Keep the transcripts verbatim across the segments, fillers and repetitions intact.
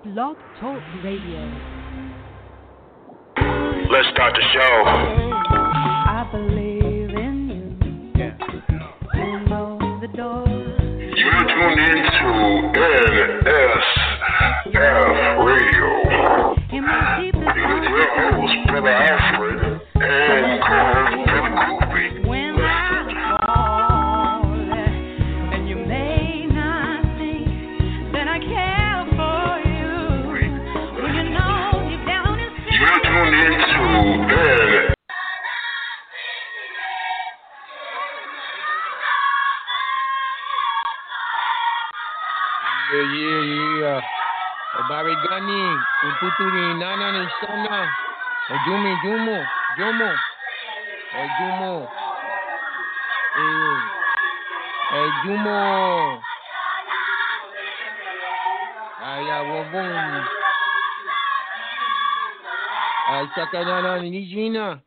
Blog Talk Radio. Let's start the show. I believe in you. Yeah. You know the door. You're tuned into N S F Radio. In my deepest With your host, Brother Alfred, and co-host, Brother Koopy. when I fall, and you may not think that I care for you. When you know you're down and You're tuned into N. Yeah, yeah, yeah. Habari gani? Ututuri nana ni sana. Jumu, jumu, jumu. Eh, jumu. Eh, eh, jumu. Aya, wabong. Ay, sakanana ni Gina.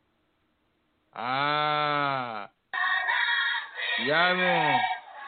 Ah. Yamo.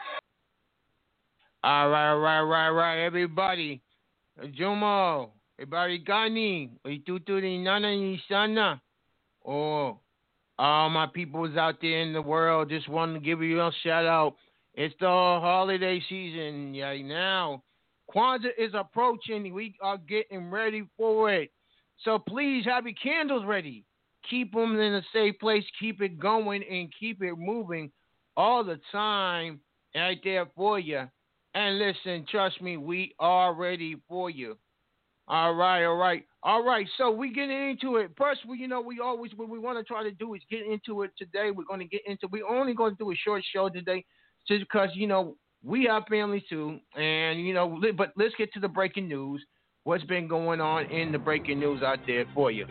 All right, all right, right, right, everybody. Jomo, everybody gani, ituturi nana ni sana. Oh, all my peoples out there in the world, just want to give you a shout out. It's the holiday season right now. Kwanzaa is approaching. We are getting ready for it. So please have your candles ready. Keep them in a safe place. Keep it going and keep it moving all the time right there for you. And listen, trust me, we are ready for you. All right, all right, all right. So we getting into it. First, we, you know, we always what we want to try to do is get into it today. We're going to get into. We're only going to do a short show today, just because you know we have families too, and you know. But let's get to the breaking news. What's been going on in the breaking news out there for you?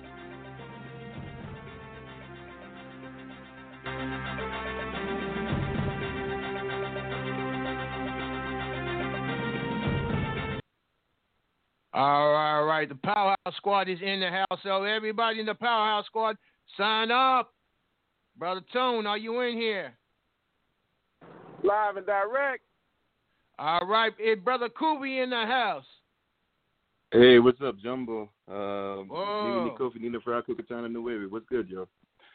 All right, all right. The Powerhouse Squad is in the house. So everybody in the Powerhouse Squad, sign up. Brother Tone, are you in here? Live and direct. All right. Hey, Brother Koopy in the house. Hey, what's up, Jumbo? Um, Whoa. Nini Kofi, Nina Fry, Kukatana, Nuevi. What's good, yo?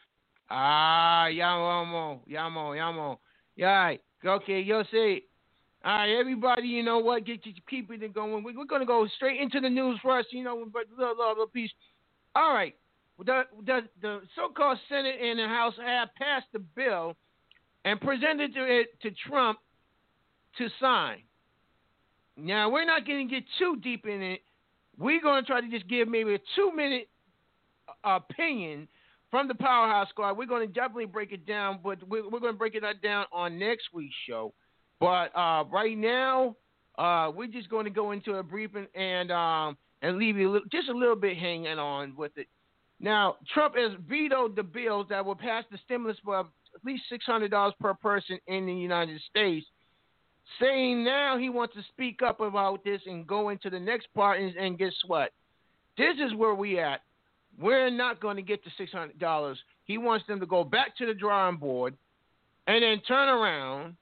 Ah, yamo, yamo, yamo. Yeah, okay, yo say. All right, everybody, you know what? Get you keep it going. We're, we're going to go straight into the news first, you know, but little, little, little piece. All right, the, the the so-called Senate and the House have passed the bill and presented it to Trump to sign. Now, we're not going to get too deep in it. We're going to try to just give maybe a two-minute opinion from the Powerhouse Squad. We're going to definitely break it down, but we're, we're going to break it down on next week's show. But uh, right now, uh, we're just going to go into a briefing and um, and leave you a little, just a little bit hanging on with it. Now, Trump has vetoed the bills that will pass the stimulus for at least six hundred dollars per person in the United States, saying now he wants to speak up about this and go into the next part. And, and guess what? This is where we at. We're not going to get the six hundred dollars. He wants them to go back to the drawing board and then turn around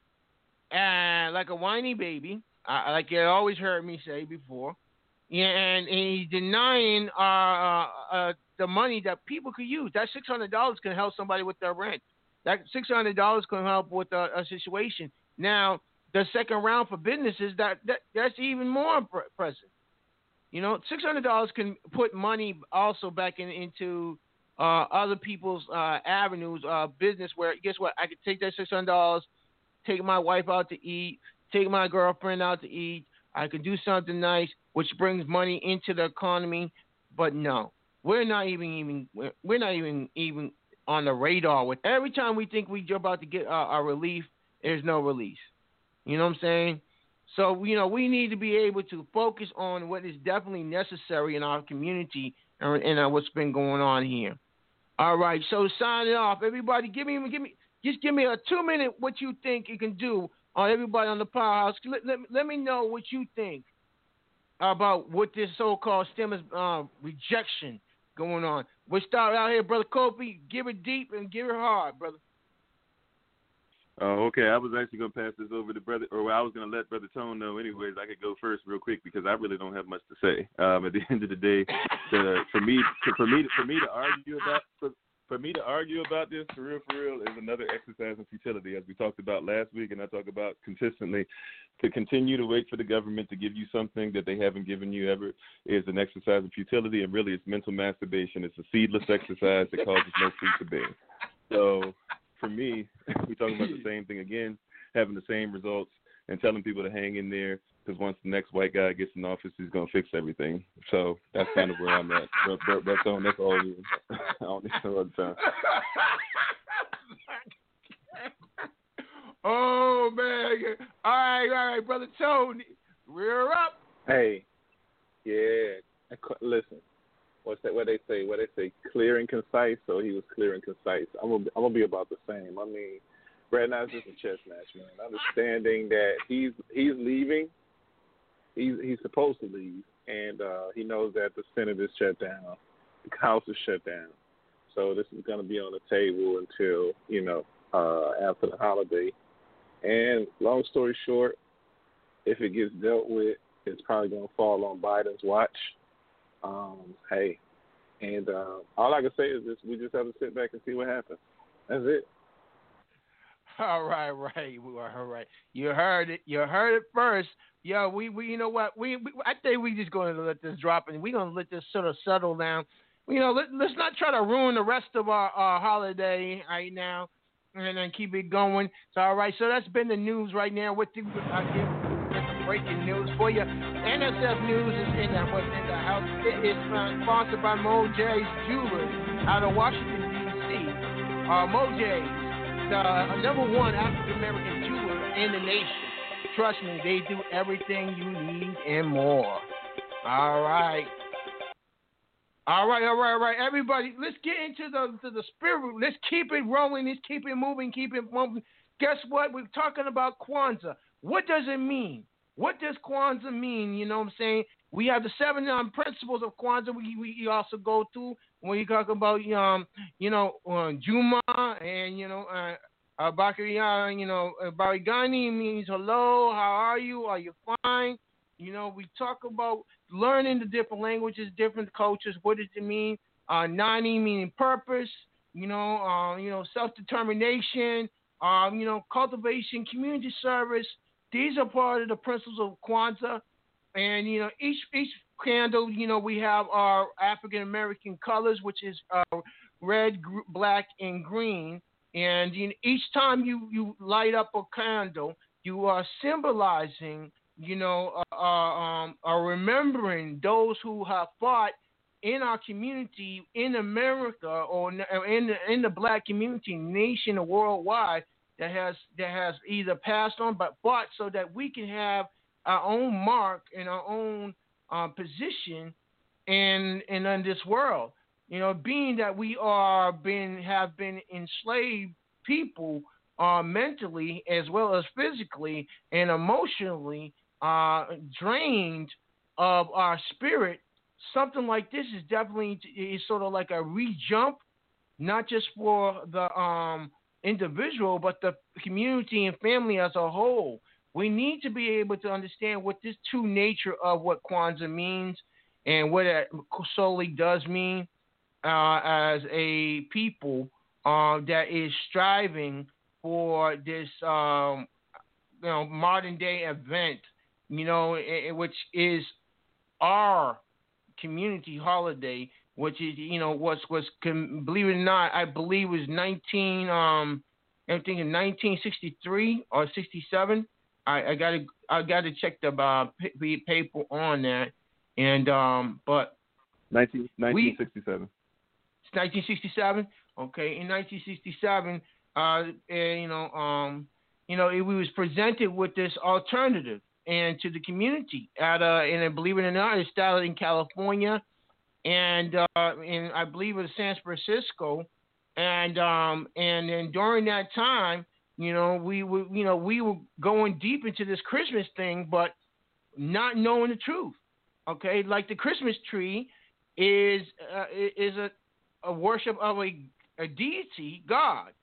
and like a whiny baby, uh, like you always heard me say before, yeah, and, and he's denying uh, uh, uh, the money that people could use. That six hundred dollars can help somebody with their rent. That six hundred dollars can help with a, a situation. Now, the second round for businesses, that, that that's even more pre- present. You know, six hundred dollars can put money also back in, into uh, other people's uh, avenues, uh, business where, guess what, I could take that six hundred dollars, take my wife out to eat, take my girlfriend out to eat. I could do something nice, which brings money into the economy. But no, we're not even even we're, we're not even even on the radar. With every time we think we're about to get our, our relief, there's no release. You know what I'm saying? So you know we need to be able to focus on what is definitely necessary in our community and, and uh, what's been going on here. All right, so sign it off, everybody. Give me give me. Just give me a two-minute what you think you can do on everybody on the Powerhouse. Let, let, let me know what you think about what this so-called stimulus uh, rejection going on. We'll start out here, Brother Koopy. Give it deep and give it hard, brother. Oh, okay. I was actually going to pass this over to brother, or I was going to let Brother Tone know. Anyways, I could go first real quick because I really don't have much to say. Um, at the end of the day, the, for me, to, for me, for me to argue about, for, for me to argue about this, for real, for real, is another exercise in futility, as we talked about last week, and I talk about consistently. To continue to wait for the government to give you something that they haven't given you ever is an exercise in futility, and really, it's mental masturbation. It's a seedless exercise that causes no fruit to bear. So. For me, we're talking about the same thing again, having the same results and telling people to hang in there because once the next white guy gets in office, he's going to fix everything. So that's kind of where I'm at. But, but, but so that's all you. I don't need no other time. Oh, man. All right, all right, Brother Tony. We're up. Hey, yeah. Listen. What's that? What they say? What they say? Clear and concise. So he was clear and concise. I'm gonna, I'm gonna be about the same. I mean, right now it's just a chess match, man. Understanding that he's he's leaving. He's he's supposed to leave, and uh, he knows that the Senate is shut down, the House is shut down. So this is gonna be on the table until you know uh, after the holiday. And long story short, if it gets dealt with, it's probably gonna fall on Biden's watch. Um, hey, and uh, all I can say is this: we just have to sit back and see what happens. That's it. All right, right, all right. You heard it. You heard it first. Yo, we, we you know what? We, we I think we just going to let this drop, and we're going to let this sort of settle down. You know, let, let's not try to ruin the rest of our, our holiday right now, and then keep it going. So, all right. So that's been the news right now. What the I give. Breaking news for you. N S F News is in the, in the house. It is sponsored by Mo J's Jewelers out of Washington, D C Uh, Mo J's, the number one African American jeweler in the nation. Trust me, they do everything you need and more. All right. All right, all right, all right. Everybody, let's get into the to the spirit. Let's keep it rolling. Let's keep it moving. Keep it moving. Guess what? We're talking about Kwanzaa. What does it mean? What does Kwanzaa mean? You know what I'm saying? We have the seven um, principles of Kwanzaa we, we also go through when you talk about, um, you know, uh, Juma and, you know, uh, uh, Bakariya, you know, uh, Barigani means hello, how are you? Are you fine? You know, we talk about learning the different languages, different cultures. What does it mean? Uh, Nani meaning purpose, you know, uh, you know, self-determination, um, you know, cultivation, community service. These are part of the principles of Kwanzaa, and you know each each candle, you know, we have our African American colors, which is uh, red, gr- black, and green. And you know, each time you, you light up a candle, you are symbolizing, you know, uh, uh, um, are remembering those who have fought in our community in America or in the, in the black community, nation or worldwide. That has that has either passed on but fought so that we can have our own mark and our own uh, position in in in this world. You know, being that we are been have been enslaved people, uh, mentally as well as physically and emotionally, uh, drained of our spirit. Something like this is definitely is sort of like a re-jump, not just for the um. individual, but the community and family as a whole. We need to be able to understand what this true nature of what Kwanzaa means and what it solely does mean uh, as a people uh, that is striving for this, um, you know, modern day event, you know, it, which is our community holiday, which is, you know, was was believe it or not, I believe was nineteen um I think in nineteen sixty-three or sixty-seven. I, I gotta I gotta check the uh, p- paper on that, and um but nineteen, nineteen sixty-seven. It's nineteen sixty-seven. Okay, in nineteen sixty-seven, uh, you know, um, you know, it, we was presented with this alternative and to the community at uh, and believe it or not, it started in California. And uh, and I believe it was San Francisco, and um and then during that time, you know, we were you know we were going deep into this Christmas thing, but not knowing the truth. Okay, like the Christmas tree is uh, is a, a worship of a, a deity, God,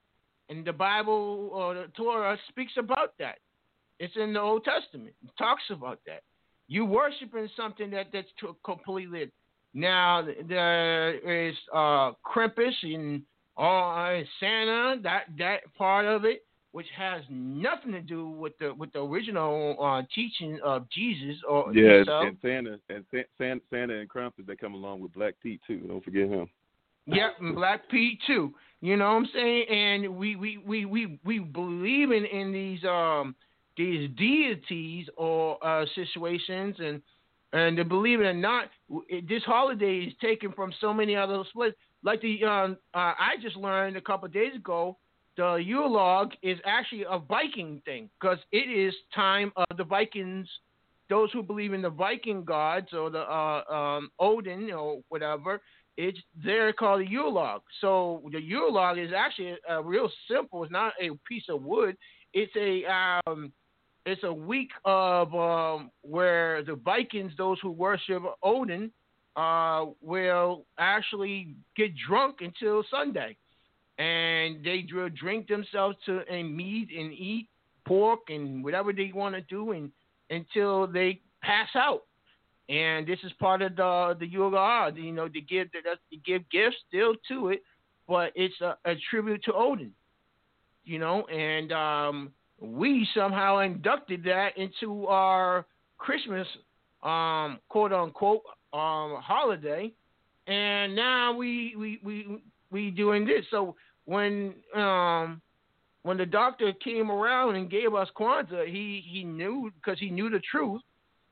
And the Bible or the Torah speaks about that. It's in the Old Testament. It talks about that. You worshiping something that that's to completely. Now there is uh, Krampus and uh, Santa. That that part of it, which has nothing to do with the with the original uh, teaching of Jesus or yeah, himself. and Santa and Santa, Santa and Krampus, they come along with Black Pete too. Don't forget him. Yep, and Black Pete too. You know what I'm saying? And we we, we, we, we believe in, in these um these deities or uh, situations, and and to believe it or not, it, this holiday is taken from so many other splits. Like the um, uh, I just learned a couple of days ago, the Yule log is actually a Viking thing because it is time of the Vikings. Those who believe in the Viking gods or the uh, um, Odin or whatever. It's they're called a Yule log. So the Yule log is actually a, a real simple. It's not a piece of wood. It's a um, it's a week of um, where the Vikings, those who worship Odin, uh, will actually get drunk until Sunday, and they will drink themselves to and meat and eat pork and whatever they want to do, and until they pass out. And this is part of the the Yule log, you know, to give to give gifts still to it, but it's a, a tribute to Odin, you know. And um, we somehow inducted that into our Christmas, um, quote unquote, um, holiday, and now we we we we doing this. So when um when the doctor came around and gave us Kwanzaa, he he knew because he knew the truth.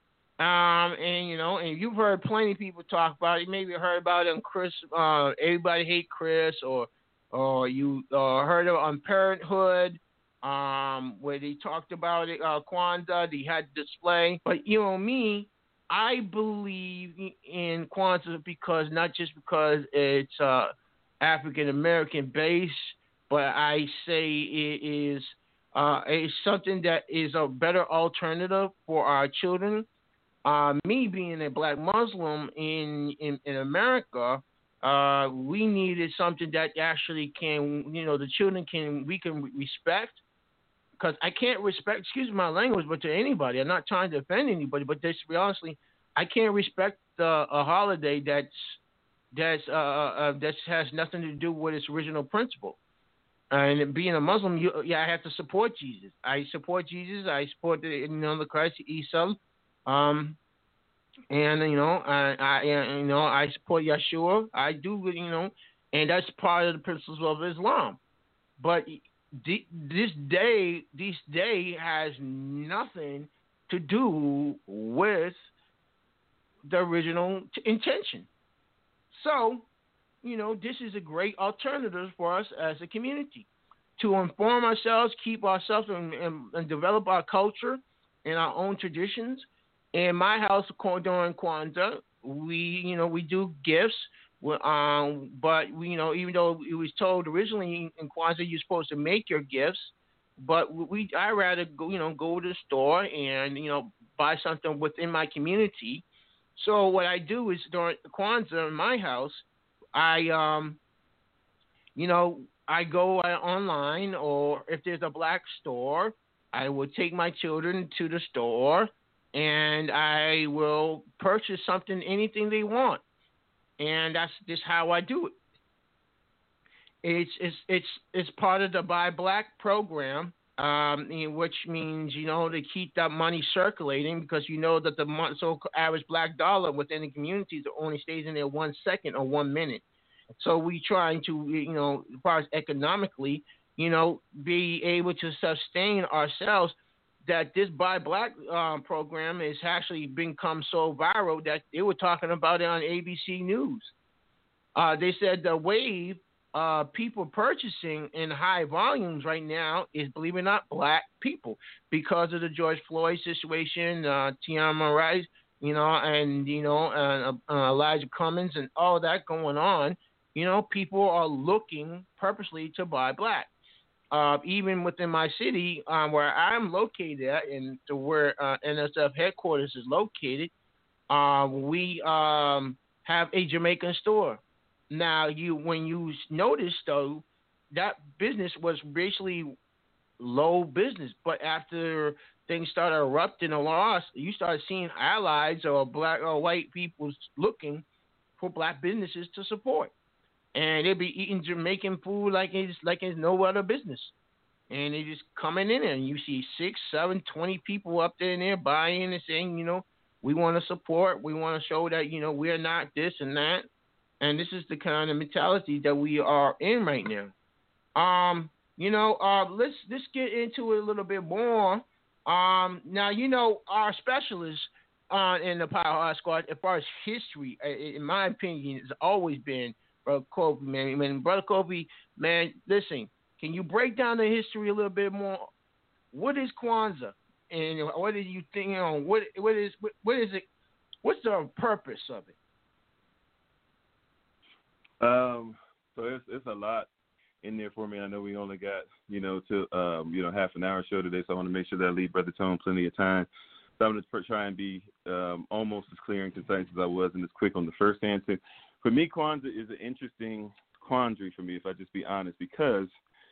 Um, and you know, and you've heard plenty of people talk about it. Maybe you heard about it on Chris, uh, Everybody Hate Chris, or or you uh, heard of it on Parenthood, um, where they talked about it, uh, Kwanzaa, they had display. But you know me, I believe in Kwanzaa because not just because it's uh, African American based, but I say it is uh, it's something that is a better alternative for our children. Uh, me being a black Muslim in, in, in America, uh, we needed something that actually can, you know, the children can, we can respect. Because I can't respect, excuse my language, but to anybody, I'm not trying to offend anybody, but just to be honestly, I can't respect uh, a holiday that's, that's, uh, uh, that has nothing to do with its original principle. And being a Muslim, you, yeah, I have to support Jesus. I support Jesus. I support the, you know, the Christ, Isa. Um, and you know, I, I, you know, I support Yeshua. I do, you know, and that's part of the principles of Islam. But the, this day, this day has nothing to do with the original t- intention. So, you know, this is a great alternative for us as a community to inform ourselves, keep ourselves, and, and, and develop our culture and our own traditions. In my house, during Kwanzaa, we, you know, we do gifts. Um, but we, you know, even though it was told originally in Kwanzaa you're supposed to make your gifts, but we, I rather go, you know, go to the store and you know buy something within my community. So what I do is during Kwanzaa in my house, I, um, you know, I go online, or if there's a black store, I will take my children to the store. And I will purchase something, anything they want, and that's just how I do it. It's it's it's it's part of the Buy Black program, um, which means you know to keep that money circulating because you know that the so average black dollar within the communities only stays in there one second or one minute. So we trying to you know as far as economically, you know, be able to sustain ourselves. That this Buy Black um, program has actually become so viral that they were talking about it on A B C News. Uh, they said the wave of people purchasing in high volumes right now is, believe it or not, black people because of the George Floyd situation, uh, Tiana Rice, you know, and, you know, uh, uh, Elijah Cummings and all that going on. You know, people are looking purposely to buy black. Uh, even within my city, um, where I'm located at, and to where uh, N S F headquarters is located, uh, we um, have a Jamaican store. Now, you when you notice though, that business was basically low business. But after things started erupting a loss, you started seeing allies or black or white people looking for black businesses to support. And they'd be eating Jamaican food like it's like it's no other business. And they just coming in there, and you see six, seven, twenty people up there and there buying and saying, you know, we want to support, we want to show that, you know, we're not this and that. And this is the kind of mentality that we are in right now. Um, you know, uh, let's let's get into it a little bit more. Um, now, you know, our specialists uh, in the Power Hard Squad, as far as history, in my opinion, has always been Brother Kofi, man. When Brother Kofi, man, listen, can you break down the history a little bit more? What is Kwanzaa, and what do you think? You know, what what is what, what is it? What's the purpose of it? Um, so it's it's a lot in there for me. I know we only got, you know, to um, you know, half an hour show today, so I want to make sure that I leave Brother Tone plenty of time. So I'm going to try and be um, almost as clear and concise as I was and as quick on the first answer. For me, Kwanzaa is an interesting quandary for me, if I just be honest, because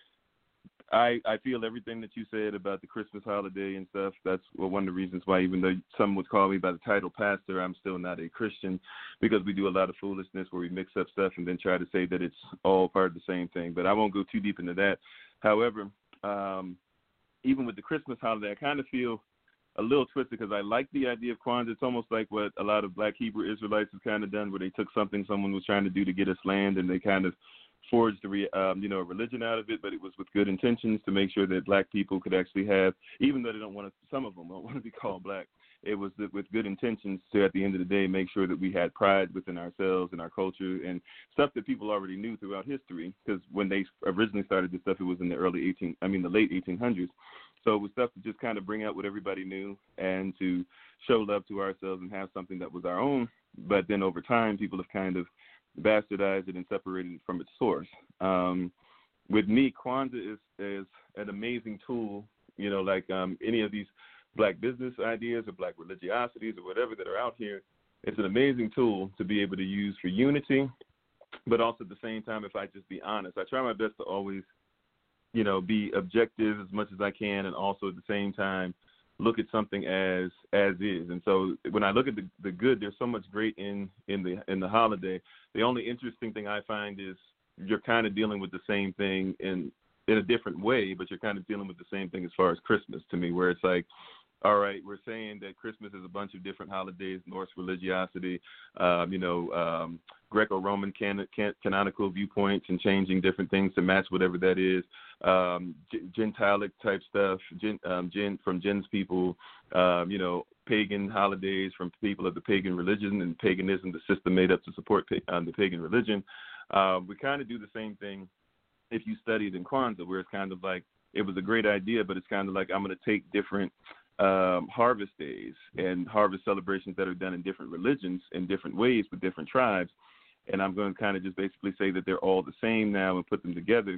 I I feel everything that you said about the Christmas holiday and stuff. That's one of the reasons why, even though some would call me by the title pastor, I'm still not a Christian, because we do a lot of foolishness where we mix up stuff and then try to say that it's all part of the same thing. But I won't go too deep into that. However, um, even with the Christmas holiday, I kind of feel a little twisted because I like the idea of Kwanzaa. It's almost like what a lot of black Hebrew Israelites have kind of done, where they took something someone was trying to do to get us land, and they kind of forged a re, um, you know, a religion out of it, but it was with good intentions to make sure that black people could actually have, even though they don't want to, some of them don't want to be called black, it was with good intentions to, at the end of the day, make sure that we had pride within ourselves and our culture and stuff that people already knew throughout history, because when they originally started this stuff, it was in the early eighteen, I mean, the late eighteen hundreds. So it was stuff to just kind of bring out what everybody knew and to show love to ourselves and have something that was our own. But then over time, people have kind of bastardized it and separated it from its source. Um, with me, Kwanzaa is, is an amazing tool, you know, like um, any of these black business ideas or black religiosities or whatever that are out here. It's an amazing tool to be able to use for unity, but also at the same time, if I just be honest, I try my best to always, you know, be objective as much as I can, and also at the same time look at something as as is. And so when I look at the, the good, there's so much great in, in the in the holiday. The only interesting thing I find is you're kind of dealing with the same thing in in a different way, but you're kind of dealing with the same thing as far as Christmas to me, where it's like, all right, we're saying that Christmas is a bunch of different holidays, Norse religiosity, um, you know, um, Greco-Roman can- can- canonical viewpoints, and changing different things to match whatever that is, um, G- Gentilic type stuff, gen- um, gen- from Jen's people, um, you know, pagan holidays from people of the pagan religion, and paganism, the system made up to support pa- um, the pagan religion. Um, we kind of do the same thing if you studied in Kwanzaa, where it's kind of like, it was a great idea, but it's kind of like, I'm going to take different um, harvest days and harvest celebrations that are done in different religions in different ways with different tribes, and I'm going to kind of just basically say that they're all the same now and put them together.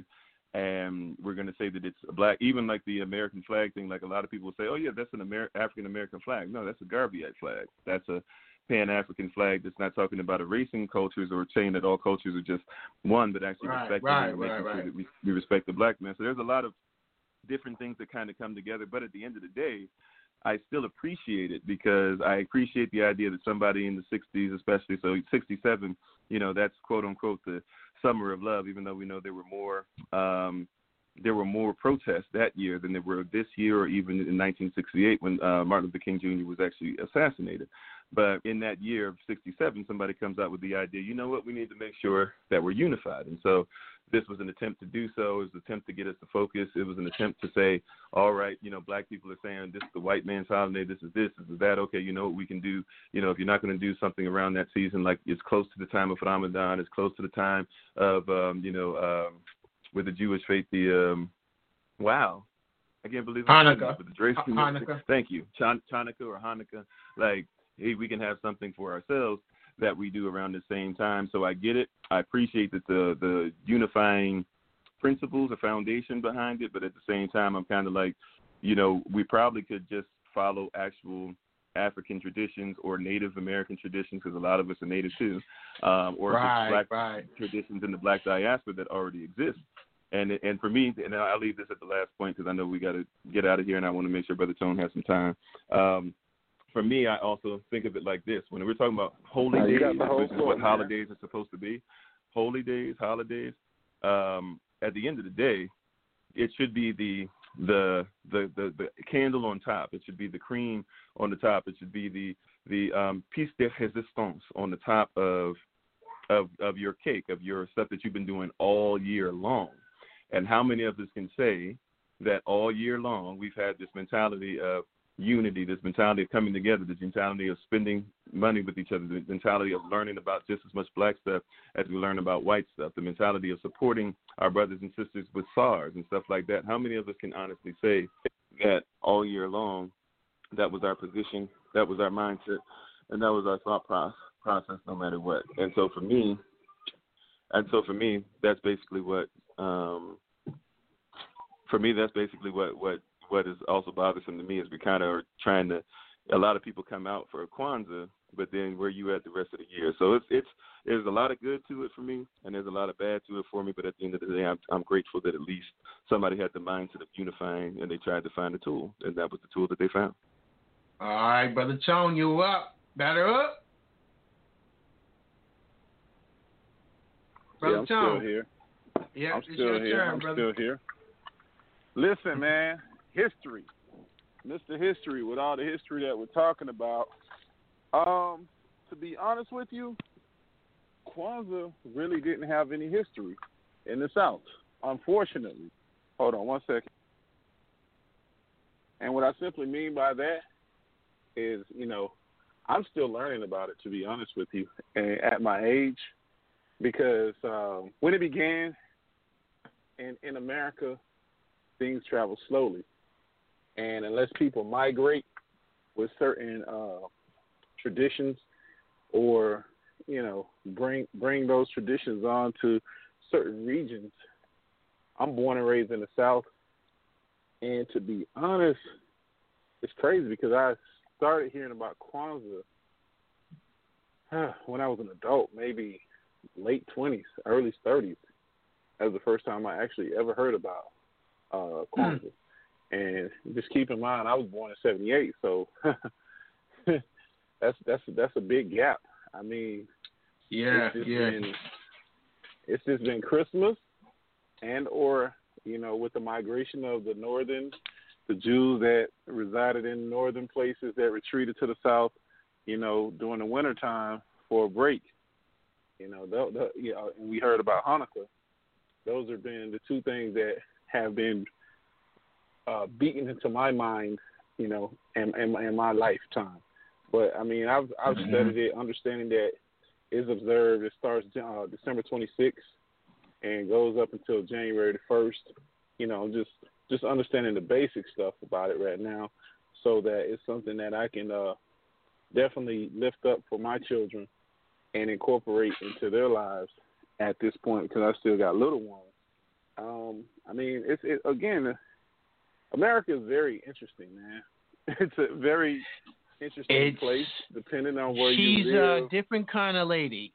And we're going to say that it's a black, even like the American flag thing, like a lot of people say, oh, yeah, that's an Amer- African-American flag. No, that's a Garveyite flag. That's a Pan-African flag that's not talking about erasing cultures or saying that all cultures are just one, but actually Right, respecting right, and making right, sure right. that we, we respect the black man. So there's a lot of different things that kind of come together. But at the end of the day, I still appreciate it, because I appreciate the idea that somebody in the sixties, especially, so sixty-seven, you know, that's quote unquote the summer of love, even though we know there were more um, there were more protests that year than there were this year, or even in nineteen sixty-eight when uh, Martin Luther King Junior was actually assassinated. But in that year of sixty-seven, somebody comes out with the idea, you know what, we need to make sure that we're unified. And so this was an attempt to do so. It was an attempt to get us to focus. It was an attempt to say, all right, you know, black people are saying this is the white man's holiday, this is this, this is that. Okay, you know what we can do. You know, if you're not going to do something around that season, like it's close to the time of Ramadan, it's close to the time of, um, you know, um, with the Jewish faith, the, um, wow, I can't believe I'm saying Hanukkah. this, but the Drake, Hanukkah. Thank you. Chan- Hanukkah or Hanukkah, like, hey, we can have something for ourselves that we do around the same time. So I get it. I appreciate that the the unifying principles, the foundation behind it, but at the same time, I'm kind of like, you know, we probably could just follow actual African traditions or Native American traditions, because a lot of us are Native too, um, or Right, just black right. traditions in the black diaspora that already exist. And and for me, and I'll leave this at the last point because I know we got to get out of here, and I want to make sure Brother Tone has some time. Um, for me, I also think of it like this: when we're talking about holy Oh, you days, got the whole which is floor, what man. holidays are supposed to be, holy days, holidays. Um, at the end of the day, it should be the the, the the the candle on top. It should be the cream on the top. It should be the the um, piece de résistance on the top of of of your cake, of your stuff that you've been doing all year long. And how many of us can say that all year long we've had this mentality of unity, this mentality of coming together, this mentality of spending money with each other, the mentality of learning about just as much black stuff as we learn about white stuff, the mentality of supporting our brothers and sisters with SARS and stuff like that. How many of us can honestly say that all year long that was our position, that was our mindset, and that was our thought process no matter what? And so for me, and so for me, that's basically what, um, for me, that's basically what, what, what is also bothersome to me is we kind of are trying to, a lot of people come out for Kwanzaa, but then where you at the rest of the year? So it's, it's, there's a lot of good to it for me, and there's a lot of bad to it for me, but at the end of the day, I'm, I'm grateful that at least somebody had the mindset of unifying, and they tried to find a tool, and that was the tool that they found. All right, Brother Tone, you up? Batter up? Brother yeah, I'm Tone. still here. Yeah, I'm it's still your here. turn, I'm brother. still here. Listen, man, history. Mister History, with all the history that we're talking about, um, to be honest with you, Kwanzaa really didn't have any history in the South, unfortunately. Hold on one second. And what I simply mean by that is, you know, I'm still learning about it, to be honest with you, and at my age, because um, when it began in, in America, things travel slowly. And unless people migrate with certain uh, traditions or, you know, bring bring those traditions on to certain regions, I'm born and raised in the South. And to be honest, it's crazy because I started hearing about Kwanzaa when I was an adult, maybe late twenties, early thirties. That was the first time I actually ever heard about uh, Kwanzaa. Mm. And just keep in mind, I was born in seventy-eight, so that's that's that's a big gap. I mean, yeah, it's just yeah. Been, it's just been Christmas, and or you know, with the migration of the northern, the Jews that resided in northern places that retreated to the south, you know, during the wintertime for a break. You know, the, the, you know, and we heard about Hanukkah. Those have been the two things that have been Uh, beaten into my mind, you know, in, in, in my lifetime. But I mean, I've I've mm-hmm. studied it, understanding that it's observed. It starts uh, December twenty-sixth and goes up until January the first. You know, just just understanding the basic stuff about it right now, so that it's something that I can uh, definitely lift up for my children and incorporate into their lives at this point, because I still got little ones. Um, I mean, it's it, again. America is very interesting, man. It's a very interesting it's, place, depending on where you live. She's a different kind of lady.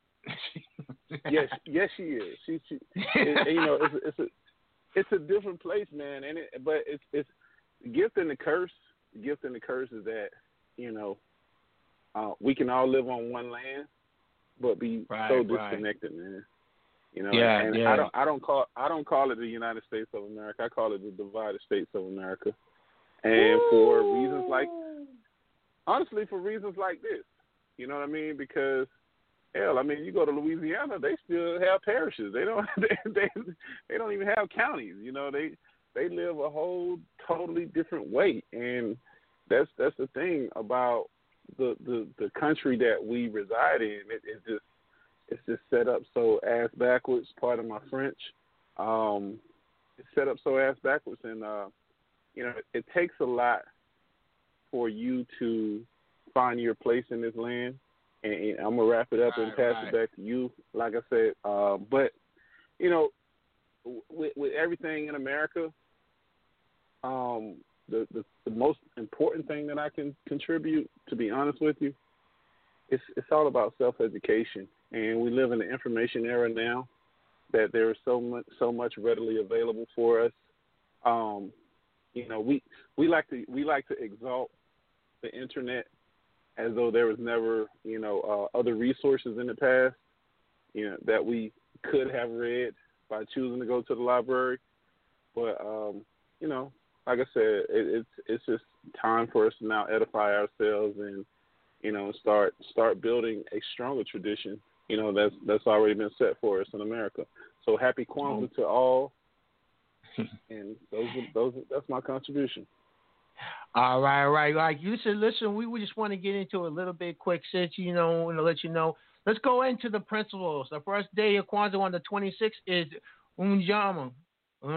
yes, yes, she is. She, she it, you know, it's, it's a, it's a different place, man. And it, but it's, it's the gift and the curse. The gift and the curse is that, you know, uh, we can all live on one land, but be right, so disconnected, right. man. You know, yeah, and yeah. I don't, I don't call, I don't call it the United States of America. I call it the divided states of America. And Woo! For reasons like, honestly, for reasons like this, you know what I mean? Because hell, I mean, you go to Louisiana, they still have parishes. They don't, they, they, they don't even have counties. You know, they, they live a whole totally different way, and that's that's the thing about the the, the country that we reside in. It, it just It's just set up so ass backwards, pardon my French. Um, it's set up so ass backwards, and, uh, you know, it, it takes a lot for you to find your place in this land. And, and I'm going to wrap it up right, and pass right. it back to you, like I said. Uh, but, you know, with, with everything in America, um, the, the, the most important thing that I can contribute, to be honest with you, it's, it's all about self-education. And we live in the information era now that there is so much so much readily available for us. Um, you know, we we like to we like to exalt the internet as though there was never, you know, uh, other resources in the past, you know, that we could have read by choosing to go to the library. But um, you know, like I said, it, it's it's just time for us to now edify ourselves and, you know, start start building a stronger tradition, you know, that's that's already been set for us in America. So happy Kwanzaa oh. to all, and those those that's my contribution. All right, all right. Like you said, listen, we, we just want to get into a little bit quick, since you know, and to let you know. Let's go into the principles. The first day of Kwanzaa on the twenty-sixth is Unjama, uh,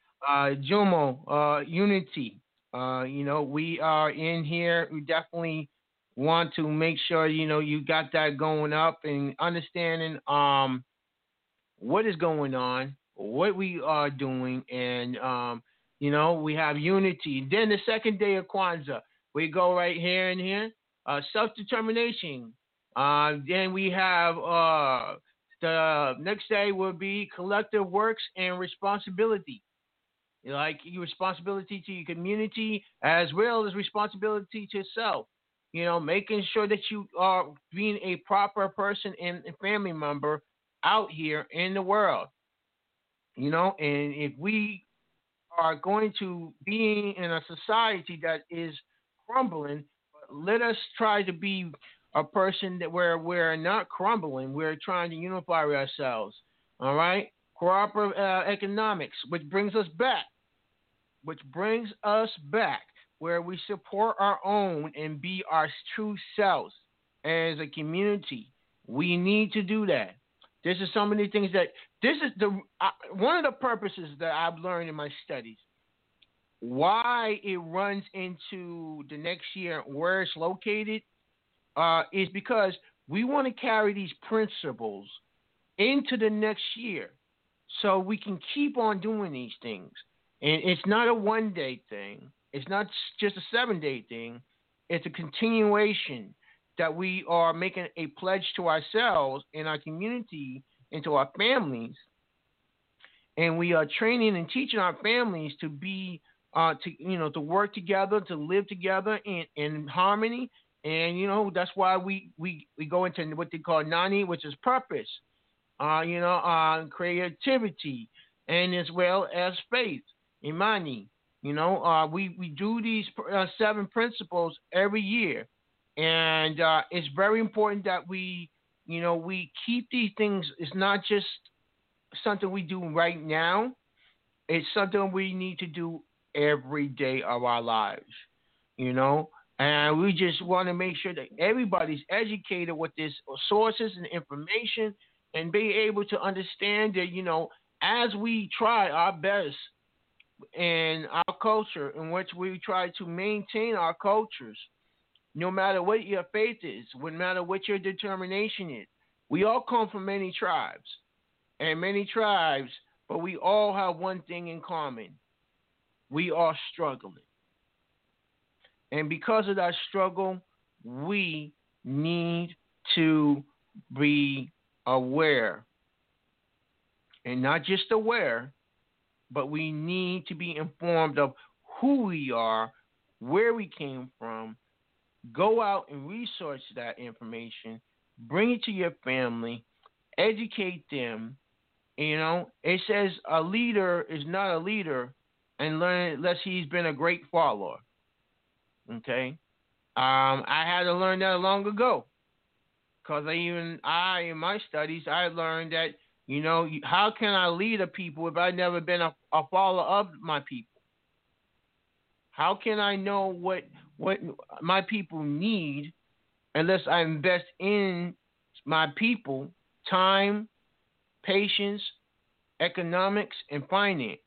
Jumo, uh, unity. Uh, you know, we are in here. We definitely want to make sure, you know, you got that going up and understanding um what is going on, what we are doing, and um, you know, we have unity. Then the second day of Kwanzaa, we go right here and here, uh, self-determination. Uh, then we have uh, the next day will be collective works and responsibility. Like your responsibility to your community as well as responsibility to yourself. You know, making sure that you are being a proper person and family member out here in the world. You know, and if we are going to be in a society that is crumbling, let us try to be a person that where we're not crumbling. We're trying to unify ourselves. All right, cooperative uh, economics, which brings us back, which brings us back, where we support our own and be our true selves as a community. We need to do that. This is some of the things that this is the uh, one of the purposes that I've learned in my studies. Why it runs into the next year, where it's located, uh, is because we want to carry these principles into the next year, so we can keep on doing these things. And it's not a one-day thing. It's not just a seven-day thing. It's a continuation that we are making a pledge to ourselves and our community and to our families. And we are training and teaching our families to be, uh, to you know, to work together, to live together in, in harmony. And, you know, that's why we, we, we go into what they call Nani, which is purpose, uh, you know, uh, creativity, and as well as faith, Imani. You know, uh, we, we do these uh, seven principles every year. And uh, it's very important that we, you know, we keep these things. It's not just something we do right now. It's something we need to do every day of our lives, you know. And we just want to make sure that everybody's educated with these sources and information and be able to understand that, you know, as we try our best in our culture, in which we try to maintain our cultures, no matter what your faith is, no matter what your determination is. We all come from many tribes and many tribes, but we all have one thing in common. We are struggling. And because of that struggle, we need to be aware. And not just aware, but we need to be informed of who we are, where we came from. Go out and research that information, bring it to your family, educate them. You know, it says a leader is not a leader unless he's been a great follower. Okay? Um, I had to learn that long ago. Because I even, I, in my studies, I learned that, you know, how can I lead a people if I've never been a, a follower of my people? How can I know what what my people need unless I invest in my people time, patience, economics, and finance,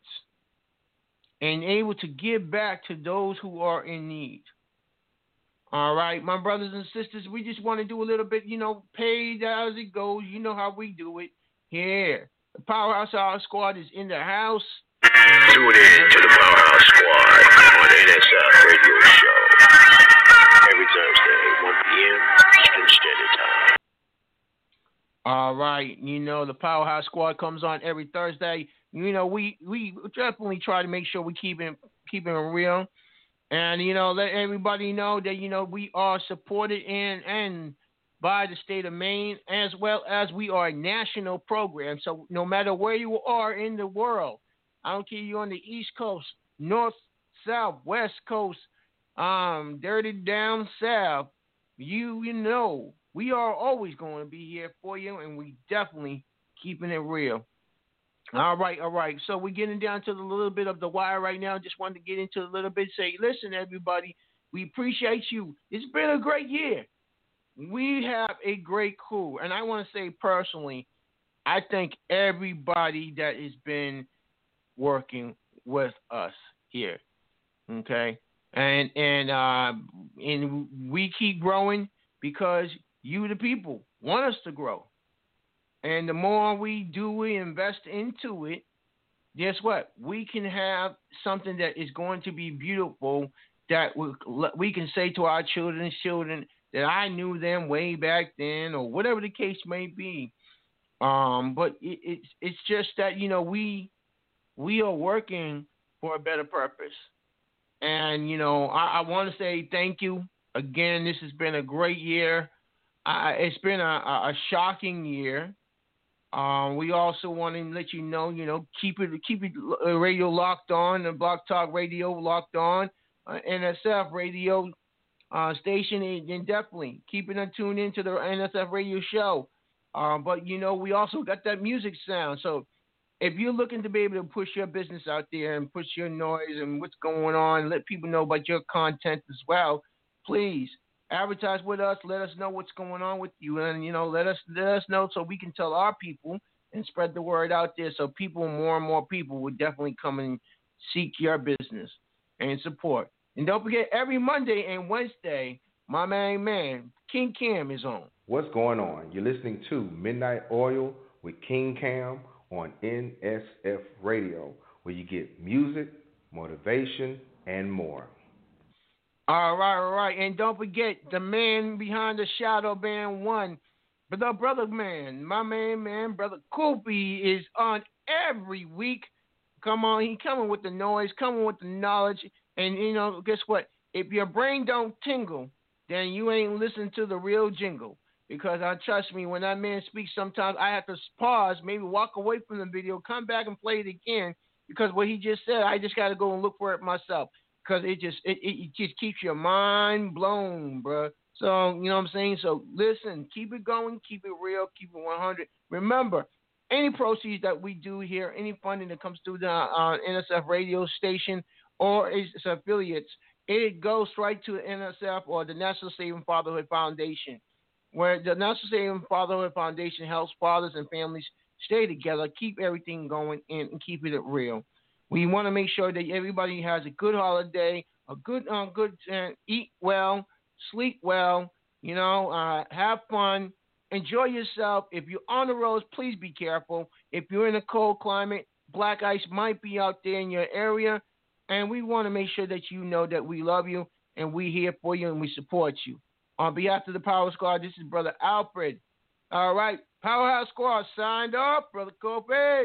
and able to give back to those who are in need? All right, my brothers and sisters, we just want to do a little bit, you know, pay as it goes. You know how we do it here. The Powerhouse Hour Squad is in the house. Tune in to the Powerhouse Squad on N S F Radio Show every Thursday, one p.m. Eastern Standard Time. All right, you know the Powerhouse Squad comes on every Thursday. You know we we definitely try to make sure we keep it keeping it real, and you know let everybody know that you know we are supported and and by the state of Maine as well as we are a national program. So no matter where you are in the world, I don't care you on the East Coast, North, South, West Coast, um, dirty down south, you you know. We are always going to be here for you, and we definitely keeping it real. All right, all right. So we're getting down to a little bit of the wire right now. Just wanted to get into a little bit. Say, listen, everybody, we appreciate you. It's been a great year. We have a great crew, and I want to say personally, I thank everybody that has been working with us here. Okay, and and uh, and we keep growing because you, the people, want us to grow. And the more we do, we invest into it, guess what? We can have something that is going to be beautiful that we, we can say to our children's children that I knew them way back then or whatever the case may be. Um, but it, it's it's just that, you know, we we are working for a better purpose. And, you know, I, I want to say thank you. Again, this has been a great year. Uh, it's been a, a shocking year. Um, we also want to let you know, you know, keep it keep it uh, radio locked on, the Block Talk Radio locked on, uh, N S F radio uh, station, and, and definitely keep it tuned into the N S F radio show. Um, but, you know, we also got that music sound. So if you're looking to be able to push your business out there and push your noise and what's going on, let people know about your content as well, please advertise with us. Let us know what's going on with you, and you know, let us let us know so we can tell our people and spread the word out there. So people, more and more people, will definitely come and seek your business and support. And don't forget, every Monday and Wednesday, my main man King Cam is on. What's going on? You're listening to Midnight Oil with King Cam on N S F Radio, where you get music, motivation, and more. All right, all right. And don't forget, the man behind the Shadow Band One, but the brother man, my main man, Brother Koopy, is on every week. Come on, he coming with the noise, coming with the knowledge. And, you know, guess what? If your brain don't tingle, then you ain't listening to the real jingle. Because I trust me, when that man speaks, sometimes I have to pause, maybe walk away from the video, come back and play it again. Because what he just said, I just got to go and look for it myself. Because it just it, it just keeps your mind blown, bro. So, you know what I'm saying? So, listen, keep it going, keep it real, keep it one hundred. Remember, any proceeds that we do here, any funding that comes through the uh, N S F radio station or its affiliates, it goes right to the N S F or the National Saving Fatherhood Foundation, where the National Saving Fatherhood Foundation helps fathers and families stay together, keep everything going, and, and keep it real. We want to make sure that everybody has a good holiday, a good, uh, good, uh, eat well, sleep well, you know, uh, have fun, enjoy yourself. If you're on the roads, please be careful. If you're in a cold climate, black ice might be out there in your area, and we want to make sure that you know that we love you and we're here for you and we support you. On behalf of the Power Squad, this is Brother Alfred. All right, Powerhouse Squad signed off, Brother Kobe.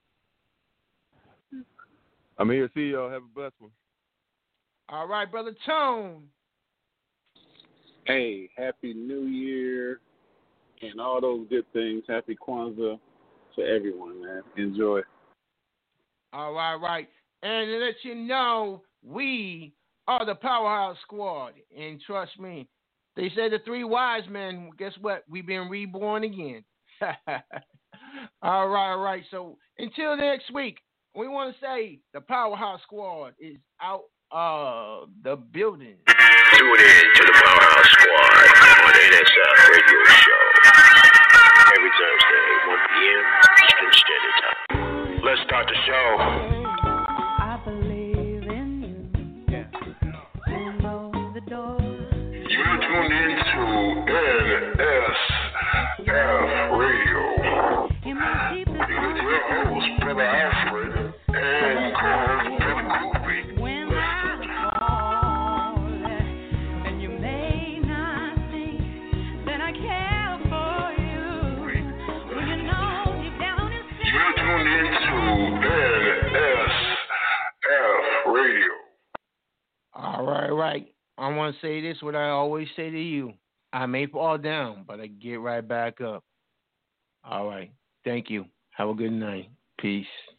I'm here to see y'all. Have a blessed one. All right, Brother Tone. Hey, Happy New Year and all those good things. Happy Kwanzaa to everyone, man. Enjoy. All right, right. And to let you know, we are the Powerhouse Squad. And trust me, they say the three wise men, guess what? We've been reborn again. all right, all right. So until next week, we want to say the Powerhouse Squad is out of the building. Tune in to the Powerhouse Squad on N S F Radio Show every Thursday, one p.m. Eastern Standard Time. Let's start the show. I believe in you. You know the door. You're tuned in to N S F Radio. In my deepest With your host, Brother Alfred, and co-host, Brother Koopy. when I fall, and you may not think that I care for you. I want to say this, what I always say to you. I may fall down, but I get right back up. All right. Thank you. Have a good night. Peace.